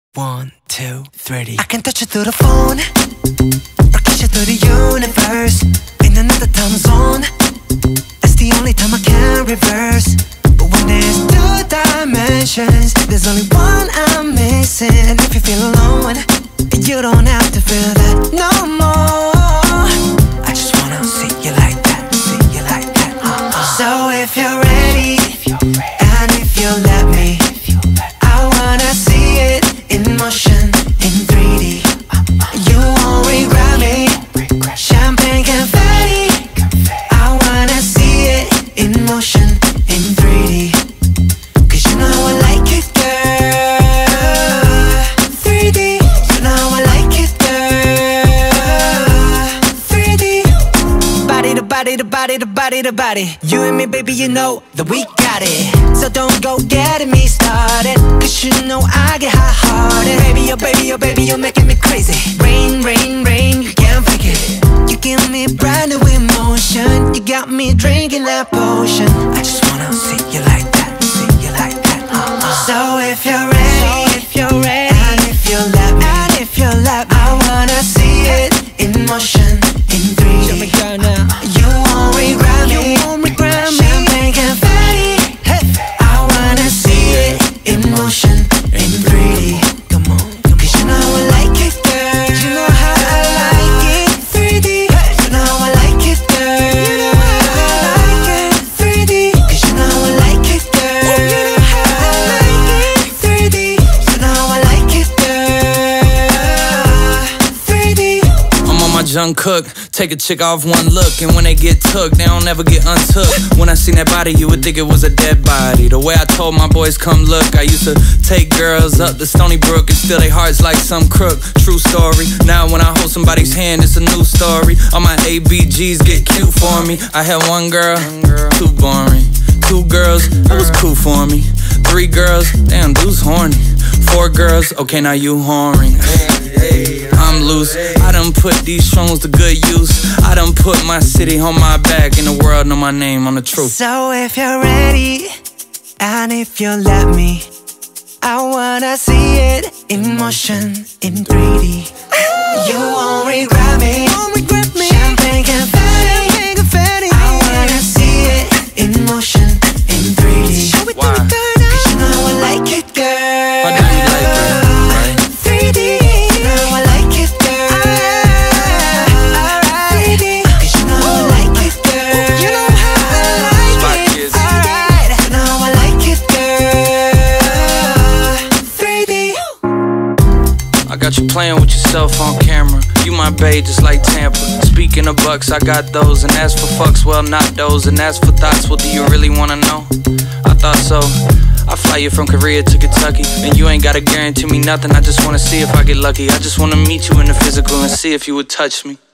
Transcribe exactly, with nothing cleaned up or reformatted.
One, two, three. I can touch you through the phone or kiss you through the universe. In another time zone, that's the only time I can reverse. But when there's two dimensions, there's only one I'm missing. And if you feel alone, you don't have to feel that no more. I just wanna see you like that, see you like that. uh-uh. So if you're ready, and if you let me, I wanna see it in motion, in three D. You won't regret me. Champagne confetti. I wanna see it in motion, in three D. Cause you know I like it, girl. three D. You know I like it, girl. three D. Body to body to body to body to body. You and me, baby, you know that we got it. So don't go getting me started, cause you know I get hot-hearted. Baby, oh baby, oh baby, you're making me crazy. Rain, rain, rain, you can't fake it. You give me brand new emotion. You got me drinking that potion. I just wanna see you like that, see you like that. uh-uh. So if you're ready, so if you're ready, and if you let me, and if you let me, I wanna see it in motion, in three D. Show me girl now. You won't regret me. You won't regret me. Champagne confetti. Hey. I wanna see it in motion, in three D. Come on, come on. Cause you know I like it, girl. You know how I like it. three D. You know I like it, girl. You know how I like it. three D. Cause you know I like it, girl. You know how I like it. three D. You know I like it, girl. three D. I'm on my Jung Kook. Take a chick off one look, and when they get took, they don't ever get untook. When I seen that body, you would think it was a dead body. The way I told my boys, come look, I used to take girls up to Stony Brook and steal their hearts like some crook. True story. Now when I hold somebody's hand, it's a new story. All my A B Gs get cute for me. I had one girl, too boring. Two girls, that was cool for me. Three girls, damn, dude's horny. Four girls, okay, now you whoring. I'm loose. I done put these songs to good use. I done put my city on my back, and the world know my name on the truth. So if you're ready, and if you let me, I wanna see it in motion, in three D. You won't regret me. Champagne confetti. I wanna see it in motion, in three D. Why? Cause you know I like it, girl. Why do you like it, right? three D. You know I like it, girl. three D. Cause you know I like it, girl. You know how I like it. Alright. You know I like it, girl. three D. I got you playing with yourself on camera. You my bae just like Tampa. Speaking of bucks, I got those. And as for fucks, well not those. And as for thoughts, well do you really wanna know? I thought so. I fly you from Korea to Kentucky, and you ain't gotta guarantee me nothing. I just wanna see if I get lucky. I just wanna meet you in the physical and see if you would touch me.